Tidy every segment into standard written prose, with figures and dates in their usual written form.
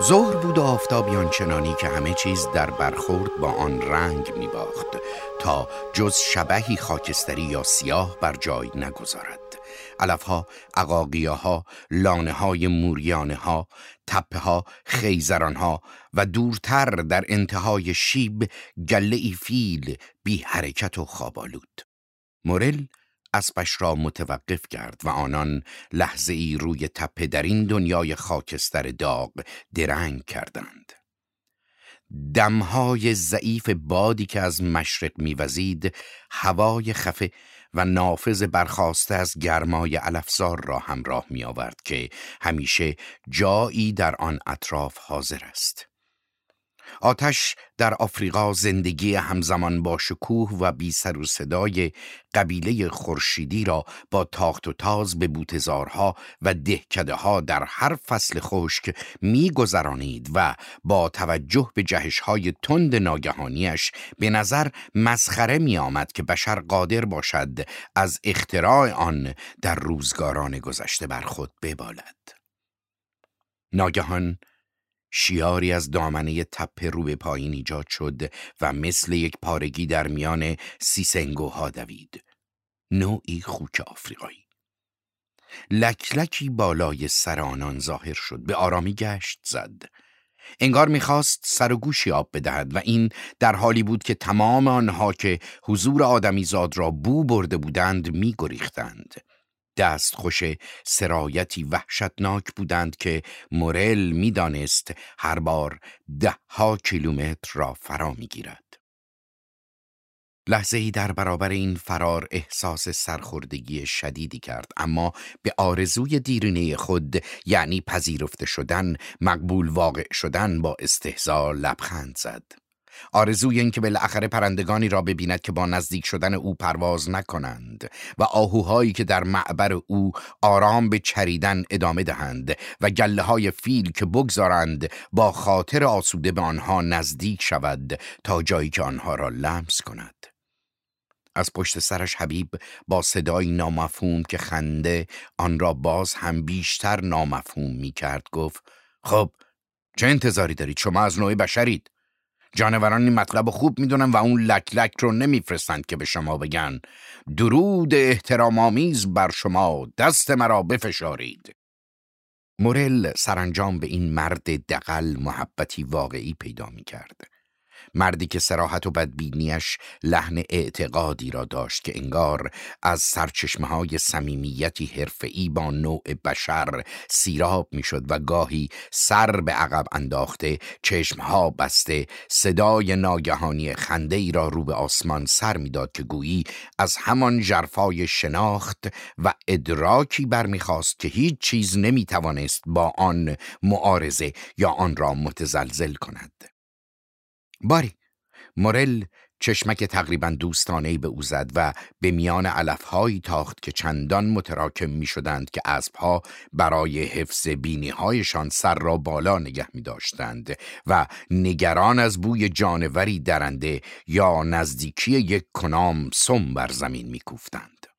ظهر بود و آفتابی آنچنانی که همه چیز در برخورد با آن رنگ می باخت تا جز شبحی خاکستری یا سیاه بر جای نگذارد. علفها، عقاقیاها، لانه‌های موریانه‌ها، تپه‌ها، خیزرانها و دورتر در انتهای شیب گله‌ای فیل بی حرکت و خوابالود. مورل اسبش را متوقف کرد و آنان لحظه ای روی تپه در این دنیای خاکستر داغ درنگ کردند. دمهای ضعیف بادی که از مشرق میوزید هوای خفه و نافذ برخاسته از گرمای علفزار را همراه می آورد که همیشه جایی در آن اطراف حاضر است. آتش در آفریقا زندگی همزمان با شکوه و بی سر و صدای قبیله خورشیدی را با تاخت و تاز به بوتزارها و دهکده‌ها در هر فصل خشک می گذرانید و با توجه به جهش‌های تند ناگهانیش به نظر مسخره می آمد که بشر قادر باشد از اختراع آن در روزگاران گذشته بر خود ببالد. ناگهان شیاری از دامنه تپه رو به پایین ایجاد شد و مثل یک پارگی در میان سیسنگوها دوید. نوعی خوک آفریقایی. لکلکی بالای سر آنان ظاهر شد. به آرامی گشت زد. انگار میخواست سر و گوشی آب بدهد و این در حالی بود که تمام آنها که حضور آدمیزاد را بو برده بودند میگریختند. دستخوش سرایتی وحشتناک بودند که مورل میدانست هر بار 10 کیلومتر را فرا میگیرد. لحظه‌ای در برابر این فرار احساس سرخوردگی شدیدی کرد، اما به آرزوی دیرینه خود، یعنی پذیرفته شدن، مقبول واقع شدن، با استهزا لبخند زد. آرزوی این که بالاخره پرندگانی را ببیند که با نزدیک شدن او پرواز نکنند و آهوهایی که در معبر او آرام به چریدن ادامه دهند و گله‌های فیل که بگذارند با خاطر آسوده به آنها نزدیک شود تا جایی که آنها را لمس کند. از پشت سرش حبیب با صدای نامفهوم که خنده آن را باز هم بیشتر نامفهوم می کرد گفت: خب چه انتظاری دارید؟ شما از نوع بشرید. جانوران این مطلب خوب میدونن و اون لک رو نمیفرستند که به شما بگن درود احترام‌آمیز بر شما، دست مرا بفشارید. مورل سرانجام به این مرد دغل محبتی واقعی پیدا میکرد. مردی که صراحت و بدبینیش لحن اعتقادی را داشت که انگار از سرچشمه‌های صمیمیتی حرفه‌ای با نوع بشر سیراب میشد و گاهی سر به عقب انداخته، چشمها بسته، صدای ناگهانی خنده‌ای را رو به آسمان سر میداد که گویی از همان ژرفای شناخت و ادراکی برمیخواست که هیچ چیز نمیتوانست با آن معارضه یا آن را متزلزل کند. باری مورل چشمک تقریبا دوستانه‌ای به او زد و به میان علف‌هایی تاخت که چندان متراکم می‌شدند که اسب‌ها برای حفظ بینی‌هایشان سر را بالا نگه می‌داشتند و نگران از بوی جانوری درنده یا نزدیکی یک کنام سم بر زمین می‌کوفتند.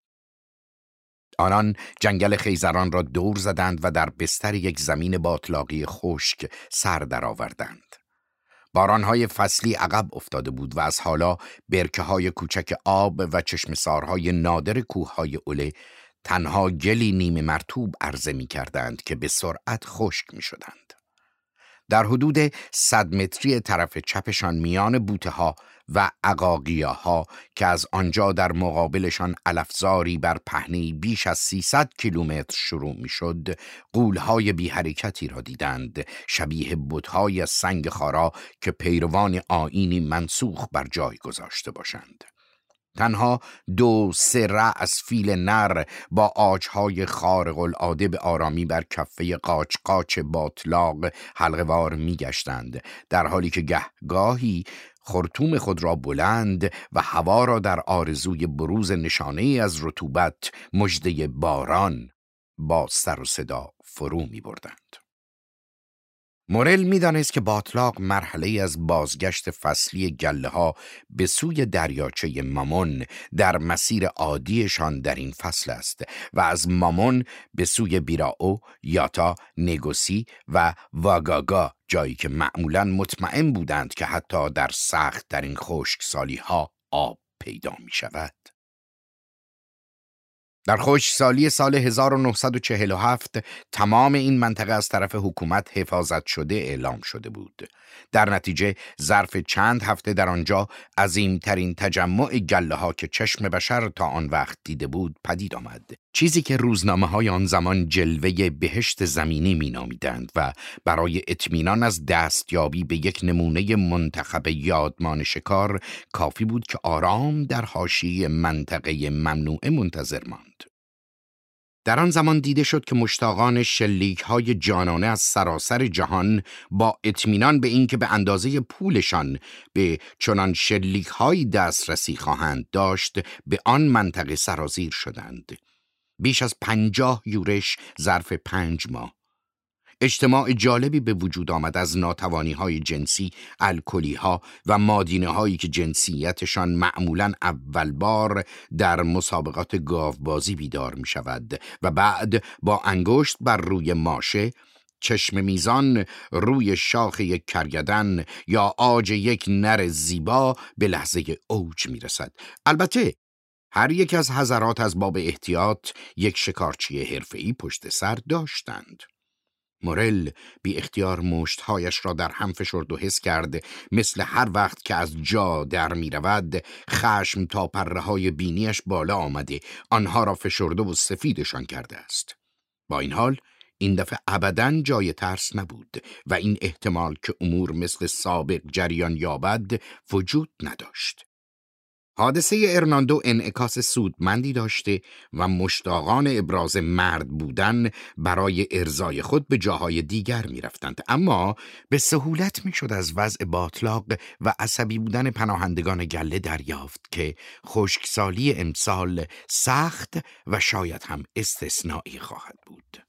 آنان جنگل خیزران را دور زدند و در بستر یک زمین باطلاقی خشک سر درآوردند. بارانهای فصلی عقب افتاده بود و از حالا برکه‌های کوچک آب و چشمسارهای نادر کوههای اوله تنها گلی نیمه مرطوب عرضه می‌کردند که به سرعت خشک می‌شدند. در حدود 100 متری طرف چپشان میان بوته‌ها و عقاقیاها که از آنجا در مقابلشان علفزاری بر پهنه‌ای بیش از 300 کیلومتر شروع می‌شد، غول‌های بی حرکتی را دیدند، شبیه بت‌های از سنگ خارا که پیروان آیینی منسوخ بر جای گذاشته باشند. تنها 2-3 رأس فیل نر با عاج‌های خارق العاده به آرامی بر کفه قاچ قاچ باطلاق حلقه‌وار می‌گشتند، در حالی که گاهی خرطوم خود را بلند و هوا را در آرزوی بروز نشانه‌ای از رطوبت، مژده باران، با سر و صدا فرو می‌بردند. مورل می‌دانست که باطلاق مرحله از بازگشت فصلی گله‌ها به سوی دریاچه مامون در مسیر عادیشان در این فصل است و از مامون به سوی بیراو، یاتا، نگوسی و واگاگا، جایی که معمولاً مطمئن بودند که حتی در سخت در این خشکسالی‌ها آب پیدا می‌شود. در خشکسالی سال 1947 تمام این منطقه از طرف حکومت حفاظت شده اعلام شده بود. در نتیجه ظرف چند هفته در آنجا عظیمترین تجمع گله‌ها که چشم بشر تا آن وقت دیده بود پدید آمد. چیزی که روزنامه‌های آن زمان جلوه بهشت زمینی می‌نامیدند و برای اطمینان از دستیابی به یک نمونه منتخب یادمان شکار کافی بود که آرام در حاشیه منطقه ممنوعه منتظر ماند. در آن زمان دیده شد که مشتاقان شلیک‌های جانانه از سراسر جهان با اطمینان به اینکه به اندازه پولشان به چنان شلیک‌هایی دسترسی خواهند داشت به آن منطقه سرازیر شدند. بیش از 50 یورش ظرف 5 ماه. اجتماع جالبی به وجود آمد از ناتوانی‌های جنسی، الکلی‌ها و مادینه‌هایی که جنسیتشان معمولاً اول بار در مسابقات گاوبازی بیدار می‌شود و بعد با انگشت بر روی ماشه، چشم میزان روی شاخ یک کرگدن یا عاج یک نر زیبا به لحظه اوج می‌رسد. البته هر یک از حضرات از باب احتیاط یک شکارچی حرفه‌ای پشت سر داشتند. مورل بی اختیار مشتهایش را در هم فشرد و حس کرد مثل هر وقت که از جا در می رود خشم تا پره های بینیش بالا آمده آنها را فشرده و سفیدشان کرده است. با این حال این دفعه ابداً جای ترس نبود و این احتمال که امور مثل سابق جریان یابد وجود نداشت. حادثه ارناندو انعکاس سودمندی داشته و مشتاقان ابراز مرد بودن برای ارضای خود به جاهای دیگر می رفتند. اما به سهولت می شد از وضع باطلاق و عصبی بودن پناهندگان گله دریافت که خشکسالی امسال سخت و شاید هم استثنایی خواهد بود.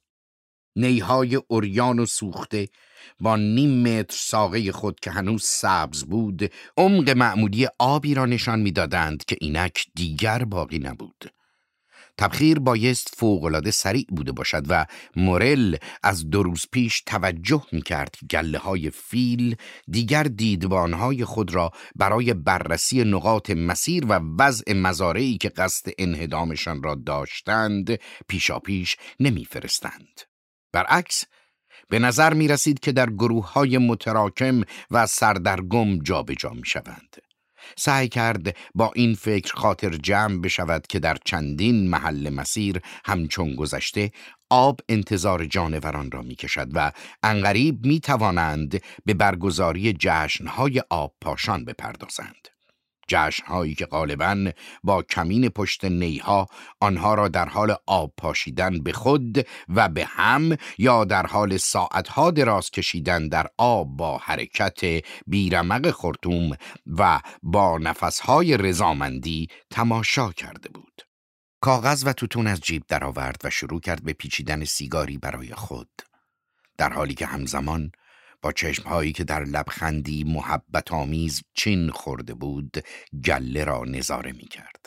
نیهای عریان و سوخته با نیم متر ساقه خود که هنوز سبز بود عمق معمولی آبی را نشان می‌دادند که اینک دیگر باقی نبود. تبخیر بایست فوق‌العاده سریع بوده باشد و مورل از 2 روز پیش توجه می‌کرد که گله‌های فیل دیگر دیدبان‌های خود را برای بررسی نقاط مسیر و وضع مزارعی که قصد انهدامشان را داشتند پیشاپیش نمی‌فرستند. برعکس به نظر می رسید که در گروه‌های متراکم و سردرگم جابجا می شوند. سعی کرد با این فکر خاطر جمع بشود که در چندین محل مسیر همچون گذشته آب انتظار جانوران را می کشد و عنقریب می توانند به برگزاری جشن‌های آب پاشان بپردازند. جشن‌هایی که غالباً با کمین پشت نیها آنها را در حال آب پاشیدن به خود و به هم یا در حال ساعتها دراز کشیدن در آب با حرکت بیرمق خرطوم و با نفسهای رضامندی تماشا کرده بود. کاغذ و توتون از جیب درآورد و شروع کرد به پیچیدن سیگاری برای خود، در حالی که همزمان با چشمهایی که در لبخندی محبت آمیز چین خورده بود گله را نظاره می کرد.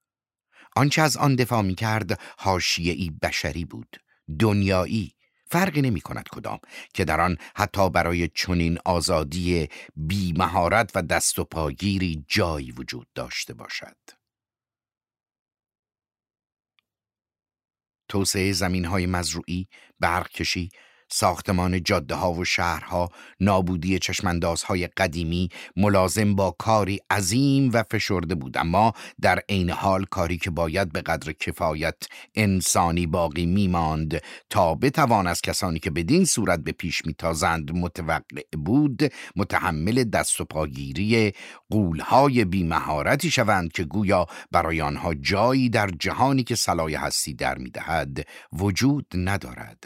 آنچه از آن دفاع می کرد حاشیه‌ای بشری بود، دنیایی، فرقی نمی کند کدام، که در آن حتی برای چنین آزادی بی مهارت و دست و پاگیری جایی وجود داشته باشد. توسعه زمین‌های مزروعی، برق‌کشی، ساختمان جاده‌ها و شهرها، نابودی چشماندازهای قدیمی ملازم با کاری عظیم و فشرده بود، اما در عین حال کاری که باید به قدر کفایت انسانی باقی می‌ماند تا بتوان از کسانی که بدین صورت به پیش می‌تازند متوقع بود متحمل دست و پاگیری غول‌های بی‌مهارتی شوند که گویا برای آنها جایی در جهانی که صلای هستی در می‌دهد وجود ندارد.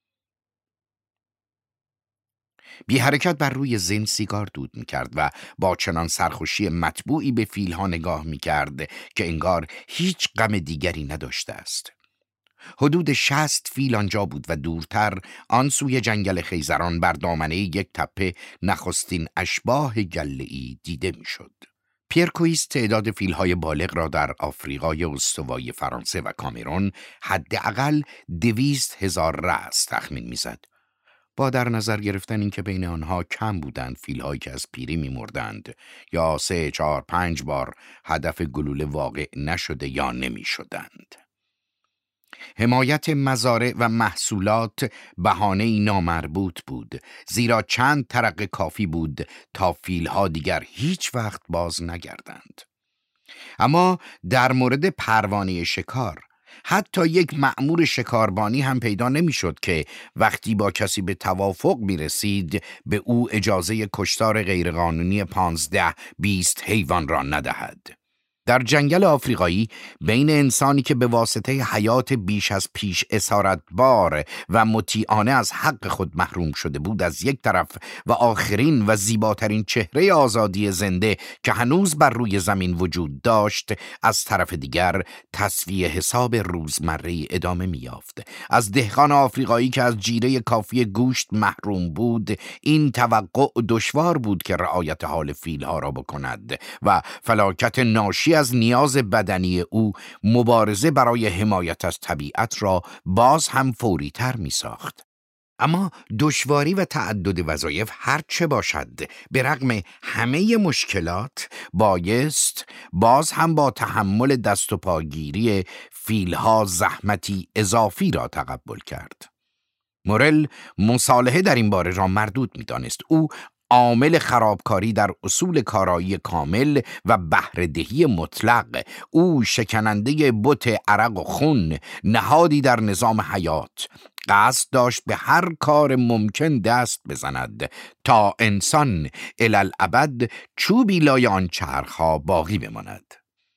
بی حرکت بر روی زین سیگار دود می کرد و با چنان سرخوشی مطبوعی به فیلها نگاه می کرد که انگار هیچ غم دیگری نداشته است. حدود 60 فیل آنجا بود و دورتر آن سوی جنگل خیزران بر دامنه یک تپه نخستین اشباح گله‌ای دیده میشد. پیر کویس تعداد فیل‌های بالغ را در آفریقای استوایی فرانسه و کامرون حداقل 200,000 رأس تخمین میزد. با در نظر گرفتن اینکه بین آنها کم بودند فیل‌هایی که از پیری می‌مردند یا 3، 4، 5 بار هدف گلوله واقع نشده یا نمی‌شدند. حمایت مزارع و محصولات بهانه‌ای نامربوط بود، زیرا چند ترقه کافی بود تا فیل‌ها دیگر هیچ وقت باز نگردند. اما در مورد پروانه شکار، حتی یک مأمور شکاربانی هم پیدا نمی‌شد که وقتی با کسی به توافق می‌رسید به او اجازه کشتار غیرقانونی 15-20 حیوان را ندهد. در جنگل آفریقایی بین انسانی که به واسطه حیات بیش از پیش اسارتبار و مطیعانه از حق خود محروم شده بود از یک طرف و آخرین و زیباترین چهره آزادی زنده که هنوز بر روی زمین وجود داشت از طرف دیگر، تسویه حساب روزمره ادامه می‌یافت. از دهقان آفریقایی که از جیره کافی گوشت محروم بود این توقع دشوار بود که رعایت حال فیل‌ها را بکند و فلاکت ناشی از نیاز بدنی او مبارزه برای حمایت از طبیعت را باز هم فوری تر می ساخت. اما دشواری و تعدد وظایف هر چه باشد، به رغم همه مشکلات بایست باز هم با تحمل دست و پاگیری فیلها زحمتی اضافی را تقبل کرد. مورل مصالحه در این باره را مردود می دانست. او عامل خرابکاری در اصول کارایی کامل و بهره‌دهی مطلق، او شکننده بت عرق و خون، نهادی در نظام حیات، قصد داشت به هر کار ممکن دست بزند تا انسان الالابد چوبی لای آن چرخها باقی بماند.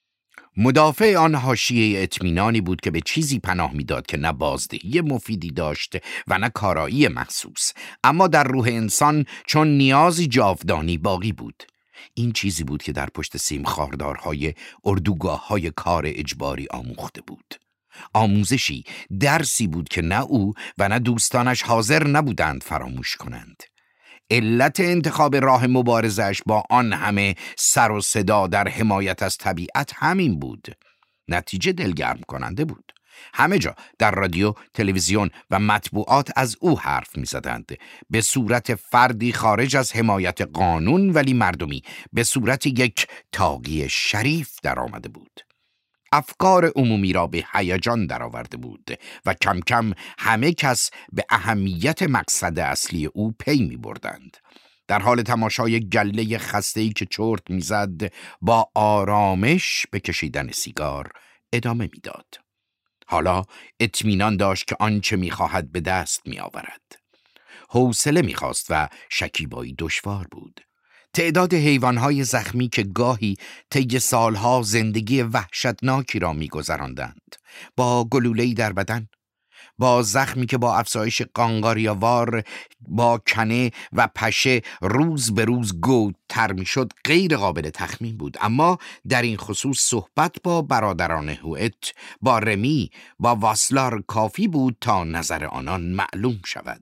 مدافع آن حاشیه اطمینانی بود که به چیزی پناه می‌داد که نه بازدهی مفیدی داشت و نه کارایی محسوس، اما در روح انسان چون نیازی جاودانی باقی بود. این چیزی بود که در پشت سیم خاردارهای اردوگاه‌های کار اجباری آموخته بود. آموزشی، درسی بود که نه او و نه دوستانش حاضر نبودند فراموش کنند. علت انتخاب راه مبارزش با آن همه سر و صدا در حمایت از طبیعت همین بود. نتیجه دلگرم کننده بود. همه جا در رادیو، تلویزیون و مطبوعات از او حرف می زدند. به صورت فردی خارج از حمایت قانون ولی مردمی، به صورت یک تاغی شریف در آمده بود. افکار عمومی را به هیجان درآورده بود و کم کم همه کس به اهمیت مقصد اصلی او پی می بردند. در حال تماشای گله خسته‌ای که چرت می‌زد، با آرامش به کشیدن سیگار ادامه می‌داد. حالا اطمینان داشت که آنچه می‌خواهد به دست می‌آورد. حوصله می‌خواست و شکیبایی دشوار بود. تعداد حیوانهای زخمی که گاهی طی سالها زندگی وحشتناکی را می‌گذراندند، با گلوله‌ای در بدن، با زخمی که با افزایش قانقاریاوار، با کنه و پشه روز به روز گودتر می‌شد، غیر قابل تخمین بود. اما در این خصوص صحبت با برادران هوئت، با رمی، با واسلار کافی بود تا نظر آنان معلوم شود.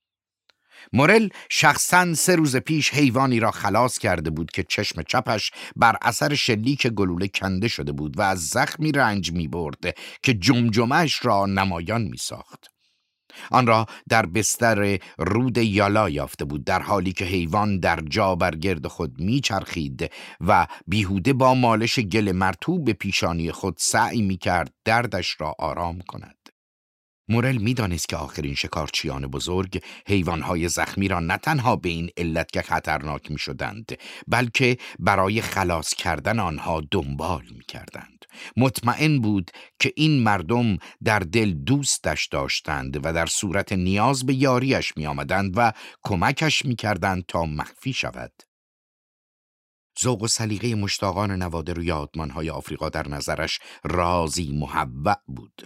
مورل شخصاً 3 روز پیش حیوانی را خلاص کرده بود که چشم چپش بر اثر شلیک گلوله کنده شده بود و از زخمی رنج می برد که جمجمه‌اش را نمایان می ساخت. آن را در بستر رود یالا یافته بود، در حالی که حیوان در جا بر گرد خود می چرخید و بیهوده با مالش گل مرطوب به پیشانی خود سعی می کرد دردش را آرام کند. مورل می دانست که آخرین شکارچیان بزرگ حیوانهای زخمی را نه تنها به این علت که خطرناک می شدند، بلکه برای خلاص کردن آنها دنبال می کردند. مطمئن بود که این مردم در دل دوستش داشتند و در صورت نیاز به یاریش می آمدند و کمکش می کردند تا مخفی شود. ذوق و سلیقه مشتاقان نوادر و یادمانهای آفریقا در نظرش رازی محوع بود.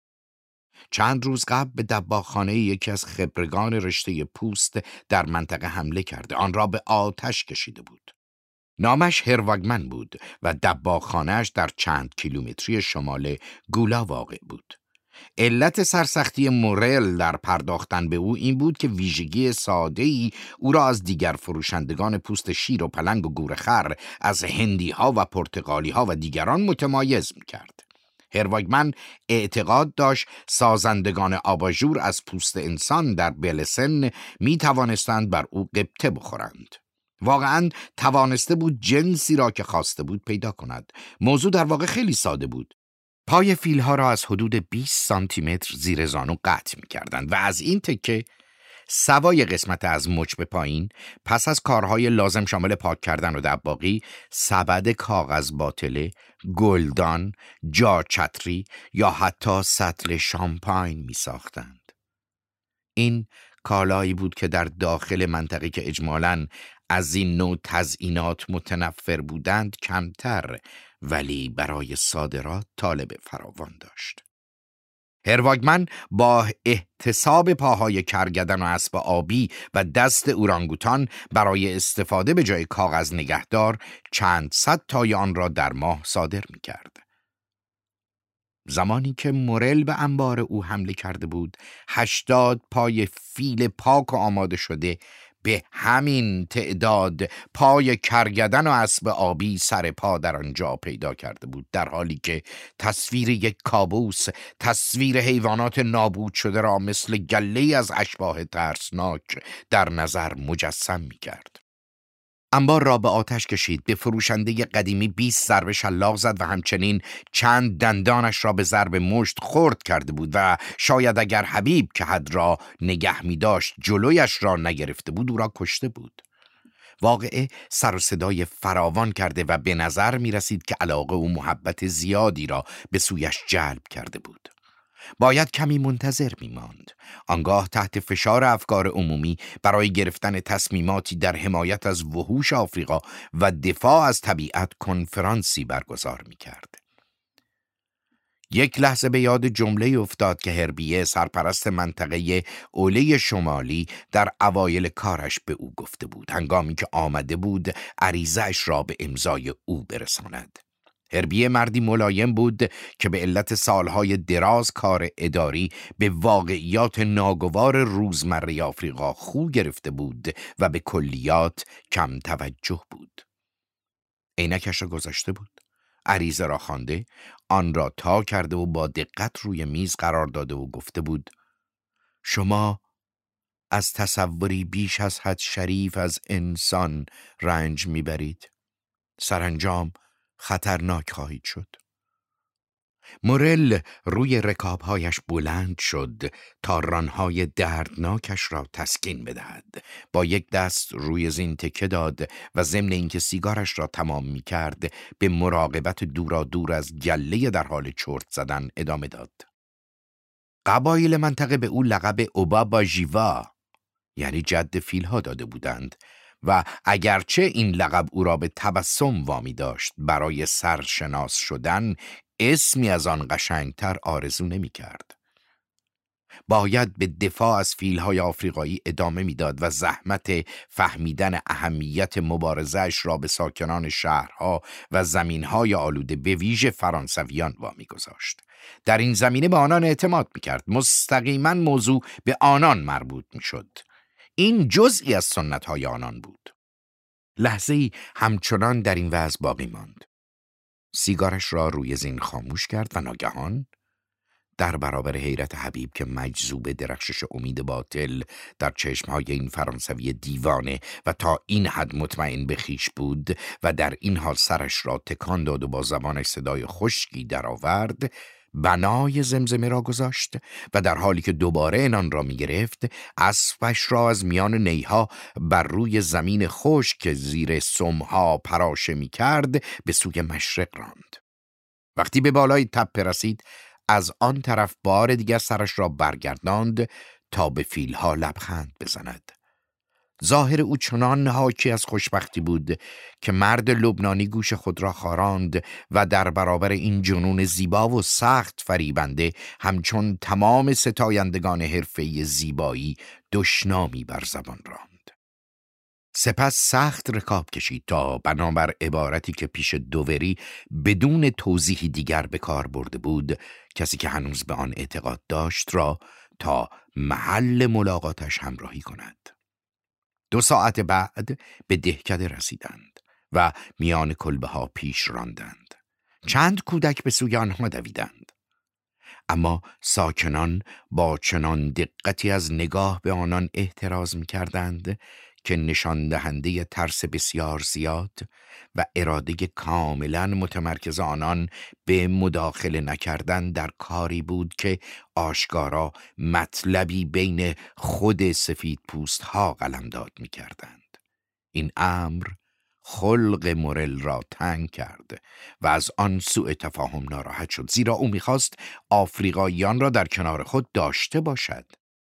چند روز قبل به دباغخانه یکی از خبرگان رشته پوست در منطقه حمله کرده، آن را به آتش کشیده بود. نامش هرواگمن بود و دباغخانه‌اش در چند کیلومتری شمال گولا واقع بود. علت سرسختی مورل در پرداختن به او این بود که ویژگی ساده‌ای او را از دیگر فروشندگان پوست شیر و پلنگ و گورخر، از هندی‌ها و پرتغالی‌ها و دیگران متمایز می‌کرد. هرواگمن اعتقاد داشت سازندگان آباژور از پوست انسان در بلسن می توانستند بر او غبطه بخورند. واقعاً توانسته بود جنسی را که خواسته بود پیدا کند. موضوع در واقع خیلی ساده بود. پای فیلها را از حدود 20 سانتی متر زیر زانو قطع می کردند و از این تکه سوای قسمت از مچ به پایین پس از کارهای لازم شامل پاک کردن و دباغی، سبد کاغذ باطله، گلدان، جاچتری یا حتی سطل شامپاین می ساختند. این کالایی بود که در داخل منطقه که اجمالاً از این نوع تزیینات متنفر بودند کمتر، ولی برای صادرات طالب فراوان داشت. هرواگمن با احتساب پاهای کرگدن و اسب آبی و دست اورانگوتان برای استفاده به جای کاغذ نگهدار چند صد تای آن را در ماه صادر می کرد. زمانی که مورل به انبار او حمله کرده بود، 80 پای فیل پاک و آماده شده به همین تعداد پای کرگدن و اسب آبی سر پا در آنجا پیدا کرده بود، در حالی که تصویر یک کابوس، تصویر حیوانات نابود شده را مثل گله‌ای از اشباح ترسناک در نظر مجسم می کرد. انبار را به آتش کشید، به فروشنده قدیمی 20 ضربه شلاق زد و همچنین چند دندانش را به ضرب مشت خرد کرده بود و شاید اگر حبیب که حد را نگه می داشت جلویش را نگرفته بود او را کشته بود. واقعه سر و صدای فراوان کرده و به نظر می رسید که علاقه و محبت زیادی را به سویش جلب کرده بود. باید کمی منتظر می ماند. آنگاه تحت فشار افکار عمومی برای گرفتن تصمیماتی در حمایت از وحوش آفریقا و دفاع از طبیعت کنفرانسی برگزار می کرد. یک لحظه به یاد جمله افتاد که هربیه سرپرست منطقه اوله شمالی در اوایل کارش به او گفته بود، هنگامی که آمده بود عریضه‌اش را به امضای او برساند. هربیه مردی ملایم بود که به علت سالهای دراز کار اداری به واقعیات ناگوار روزمره آفریقا خو گرفته بود و به کلیات کم توجه بود. عینکش را گذاشته بود، عریضه را خوانده، آن را تا کرده و با دقت روی میز قرار داده و گفته بود: شما از تصوری بیش از حد شریف از انسان رنج میبرید. سرانجام خطرناک خواهید شد. مورل روی رکابهایش بلند شد تا رانهای دردناکش را تسکین بدهد. با یک دست روی زین تکه داد و ضمن اینکه سیگارش را تمام می کرد به مراقبت دورا دور از گله در حال چرت زدن ادامه داد. قبایل منطقه به او لقب اوبابا ژیوا یعنی جد فیلها داده بودند و اگرچه این لقب او را به تبسم وامی داشت، برای سرشناس شدن اسمی از آن قشنگتر آرزو نمی کرد. باید به دفاع از فیلهای آفریقایی ادامه میداد و زحمت فهمیدن اهمیت مبارزه‌اش را به ساکنان شهرها و زمینهای آلوده به ویژه فرانسویان وامی گذاشت. در این زمینه به آنان اعتماد میکرد. مستقیما موضوع به آنان مربوط میشد. این جزئی از سنت‌های آنان بود. لحظه‌ای همچنان در این وضع باقی ماند. سیگارش را روی زین خاموش کرد و ناگهان در برابر حیرت حبیب که مجذوب درخشش امید باطل در چشمهای این فرانسوی دیوانه و تا این حد مطمئن به خویش بود و در این حال سرش را تکان داد و با زبانش صدای خشکی درآورد، بنای زمزمه را گذاشت و در حالی که دوباره انان را می گرفت، اسبش را از میان نیها بر روی زمین خشک که زیر سمها پراشه می کرد به سوی مشرق راند. وقتی به بالای تپه رسید، از آن طرف بار دیگر سرش را برگرداند تا به فیلها لبخند بزند. ظاهر او چنان حاکی از خوشبختی بود که مرد لبنانی گوش خود را خاراند و در برابر این جنون زیبا و سخت فریبنده همچون تمام ستایندگان حرفه‌ای زیبایی دشنامی بر زبان راند. سپس سخت رکاب کشید تا بنابر عبارتی که پیش دووری بدون توضیحی دیگر به کار برده بود، کسی که هنوز به آن اعتقاد داشت را تا محل ملاقاتش همراهی کند. 2 ساعت بعد به دهکده رسیدند و میان کلبه ها پیش راندند. چند کودک به سوی آنها دویدند، اما ساکنان با چنان دقتی از نگاه به آنان احتراز می کردند که نشان دهنده ترس بسیار زیاد و اراده کاملا متمرکز آنان به مداخله نکردن در کاری بود که آشکارا مطلبی بین خود سفید پوست ها قلمداد می کردند. این امر خلق مورل را تنگ کرد و از آن سوء تفاهم ناراحت شد، زیرا او می‌خواست آفریقاییان را در کنار خود داشته باشد.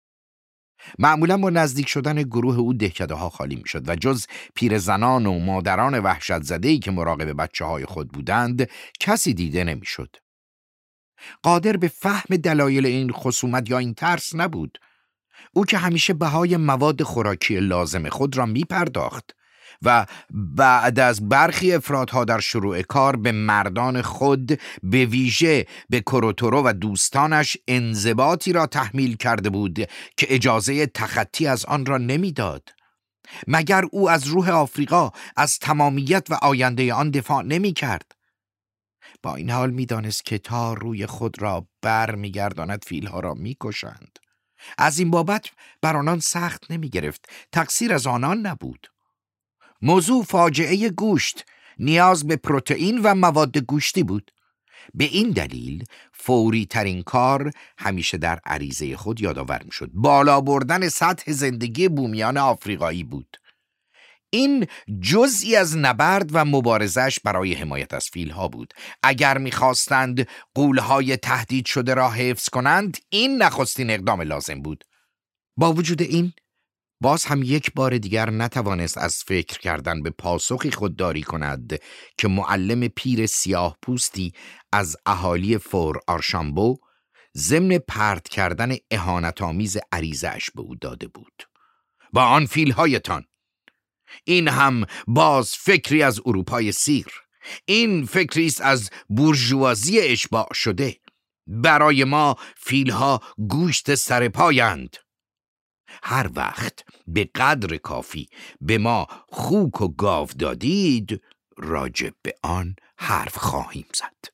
معمولا با نزدیک شدن گروه او دهکده ها خالی می‌شد و جز پیرزنان و مادران وحشت زده‌ای که مراقب بچه‌های خود بودند کسی دیده نمی‌شد. قادر به فهم دلایل این خصومت یا این ترس نبود. او که همیشه بهای مواد خوراکی لازم خود را می‌پرداخت و بعد از برخی افرادها در شروع کار به مردان خود، به ویژه به کروتورو و دوستانش، انضباطی را تحمیل کرده بود که اجازه تخطی از آن را نمیداد. مگر او از روح آفریقا، از تمامیت و آینده آن دفاع نمی کرد؟ با این حال می‌دانست که تا روی خود را بر می‌گرداند فیلها را می‌کشند. از این بابت بر آنان سخت نمی‌گرفت. تقصیر از آنان نبود. موضوع فاجعه گوشت، نیاز به پروتئین و مواد گوشتی بود. به این دلیل فوری ترین کار همیشه در عریضه خود یادآور می شد. بالا بردن سطح زندگی بومیان آفریقایی بود. این جزئی از نبرد و مبارزش برای حمایت از فیلها بود. اگر می‌خواستند غول‌های تهدید شده را حفظ کنند، این نخستین اقدام لازم بود. با وجود این، باز هم یک بار دیگر نتوانست از فکر کردن به پاسخی خودداری کند که معلم پیر سیاه پوستی از اهالی فور آرشامبو ضمن پرت کردن اهانت‌آمیز عریضه‌اش به او داده بود. با آن فیل‌هایتان، این هم باز فکری از اروپای سیر. این فکری است از بورژوازی اشباع شده. برای ما فیلها گوشت سرپایند. هر وقت به قدر کافی به ما خوک و گاو دادید، راجع به آن حرف خواهیم زد.